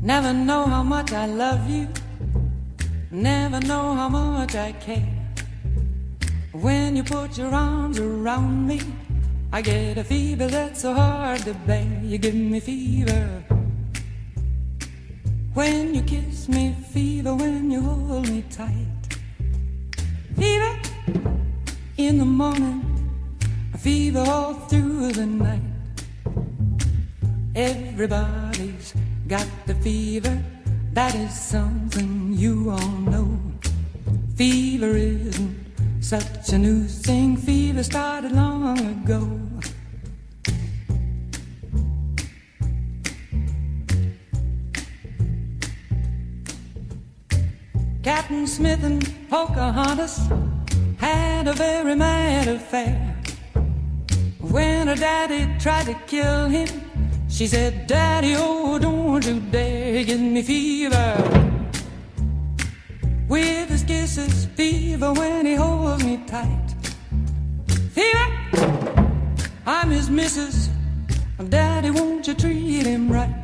Never know how much I love you, never know how much I care. When you put your arms around me, I get a fever that's so hard to bear. You give me fever when you kiss me, fever when you hold me tight. Fever in the morning, a fever all through the night. Everybody's got the fever, that is something you all know. Fever isn't such a new thing, fever started long ago. Captain Smith and Pocahontas had a very mad affair. When her daddy tried to kill him, she said, "Daddy, oh, don't you dare give me fever." With his kisses, fever when he holds me tight. Fever, I'm his missus, Daddy, won't you treat him right?